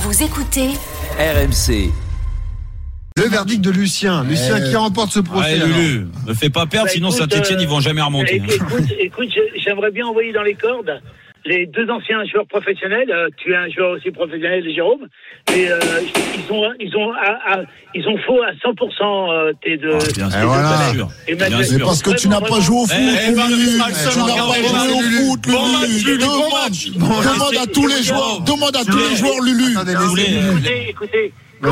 Vous écoutez RMC. Le verdict de Lucien. Lucien qui remporte ce procès. Allez, Lulu, ne fais pas perdre, sinon Saint-Etienne, ils vont jamais remonter. Écoute, j'aimerais bien envoyer dans les cordes les deux anciens joueurs professionnels. Tu es un joueur aussi professionnel, Jérôme. Et ils ont faux à 100% tes deux. Bien sûr, voilà. Bien sûr. C'est parce que tu n'as pas joué au foot. Tu n'as pas joué au foot, Lulu. Demande à tous les joueurs. Demande à tous les joueurs, Lulu. Écoutez.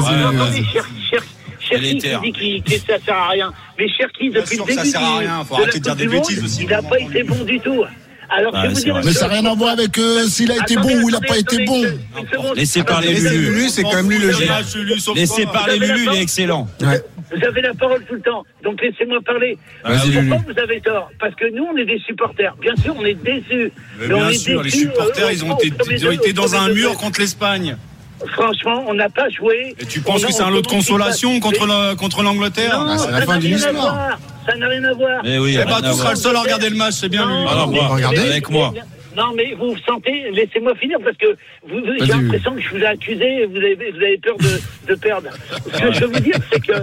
Cherki qui dit que ça sert à rien. Mais Cherki, depuis le début, ça sert à rien. Faut arrêter de dire des bêtises aussi. Il n'a pas été bon du tout. Alors, je vais vous dire. Mais ça n'a rien à voir avec s'il a été bon ou il n'a pas été bon. Laissez parler Lulu. C'est quand même lui le jeu. Laissez parler Lulu, il est excellent. Vous avez la parole tout le temps, donc laissez-moi parler. Pourquoi vous avez tort? Parce que nous, on est des supporters. Bien sûr, on est déçus. Bien sûr, les supporters, ils ont été dans un mur contre l'Espagne. Franchement, on n'a pas joué. Et tu penses que c'est un lot de consolation contre l'Angleterre? Non, c'est la fin d'une histoire. Ça n'a rien à voir. Mais oui, tu seras le seul à regarder le match, c'est bien lui. Alors, regardez avec moi. Non, mais vous sentez, laissez-moi finir parce que j'ai l'impression que je vous ai accusé et vous avez peur de perdre. Ce que je veux vous dire, c'est que,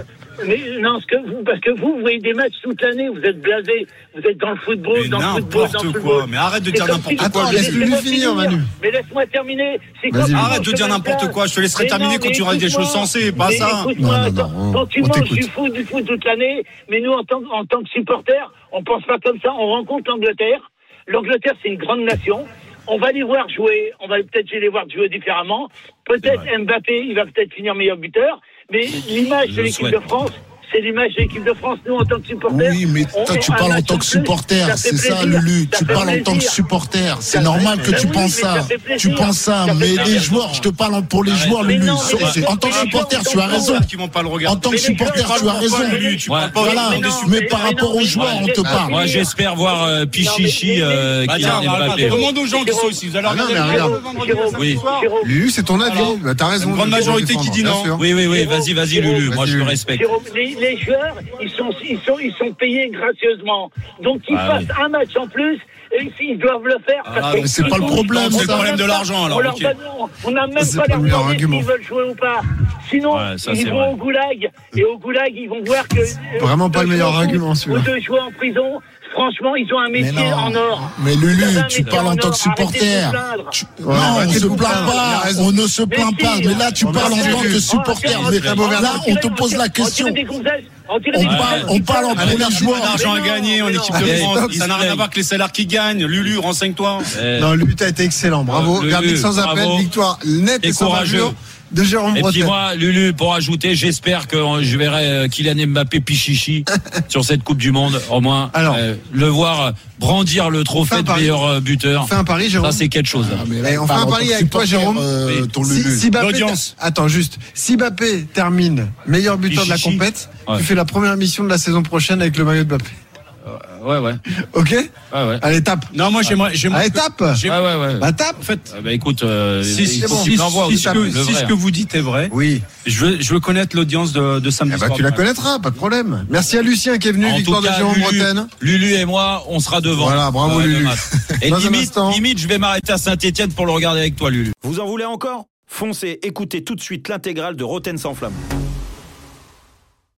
parce que vous voyez des matchs toute l'année, vous êtes blasés, vous êtes dans le football, mais n'importe quoi. Mais arrête de dire n'importe quoi. Attends, laisse-le finir, Manu. Mais laisse-moi terminer. Arrête de dire n'importe quoi. Je te laisserai terminer quand tu auras dit des choses sensées, pas ça. Quand tu manges du foot toute l'année, mais nous, en tant que supporters, on pense pas comme ça. On rencontre l'Angleterre. L'Angleterre, c'est une grande nation. On va les voir jouer. On va peut-être les voir jouer différemment. Peut-être Mbappé, il va peut-être finir meilleur buteur. Mais l'image de l'équipe de France, c'est l'image de l'équipe de France. Nous, en tant que supporters. Oui, mais toi, tu parles en tant que supporter. C'est ça, Lulu. Tu parles en tant que supporter. C'est normal que tu penses ça. Tu penses ça. Mais les joueurs, je te parle pour les joueurs, Lulu. En tant que supporter, tu as raison. En tant que supporter, tu as raison. Voilà. Mais par rapport aux joueurs, on te parle. Moi, j'espère voir Pichichi Kylian Mbappé. Demande aux gens qui sont ici. Vous allez regarder. Oui. Lulu, c'est ton avis. T'as raison. Une grande majorité qui dit non. Oui, vas-y, Lulu. Moi, je le respecte. Les joueurs, ils sont payés gracieusement. Donc qu'ils fassent un match en plus, et ils doivent le faire. Mais c'est pas le problème, c'est le problème de l'argent, alors. On n'a même pas leur demandé s'ils veulent jouer ou pas. Sinon, ils vont au goulag. Et au goulag, ils vont voir que. Vraiment pas le meilleur argument, celui-là. Ou de jouer en prison. Franchement, ils ont un métier en or. Mais Lulu, tu parles en tant que supporter. Non, on se plaint pas. On ne se plaint pas. Mais là, tu parles en tant que supporter. Mais là, on te pose la question. On parle en pour les joueurs. L'argent à gagner en équipe de France. Ça n'a rien à voir avec les salaires qui gagnent. Lulu, renseigne-toi. Non, Lulu, t'as été excellent. Bravo. Verdict sans appel. Victoire nette et sans bavure de Jérôme Breton. Et puis moi, Lulu, pour ajouter, j'espère que je verrai Kylian Mbappé Pichichi sur cette Coupe du Monde, au moins. Alors, le voir brandir le trophée de meilleur buteur. Fais un pari, Jérôme. Ça, c'est quelque chose. On fait un pari avec toi, Jérôme. Ton Lulu. Attends, juste. Si Mbappé termine meilleur buteur de la compète, tu fais la première mission de la saison prochaine avec le maillot de Mbappé. Ouais. Ok. Ouais. Allez, tape. Non, moi, j'aimerais. Allez, tape. Ouais. Bah, tape. En fait, écoute, si ce que vous dites est vrai, oui. Je veux connaître l'audience de samedi soir. Tu la connaîtras, pas de problème. Merci à Lucien qui est venu. Victoire de Jérôme Breton. Lulu et moi, on sera devant. Voilà, bravo Lulu. Et limite, je vais m'arrêter à Saint-Etienne pour le regarder avec toi, Lulu. Vous en voulez encore ? Foncez, écoutez tout de suite l'intégrale de Roten sans flamme.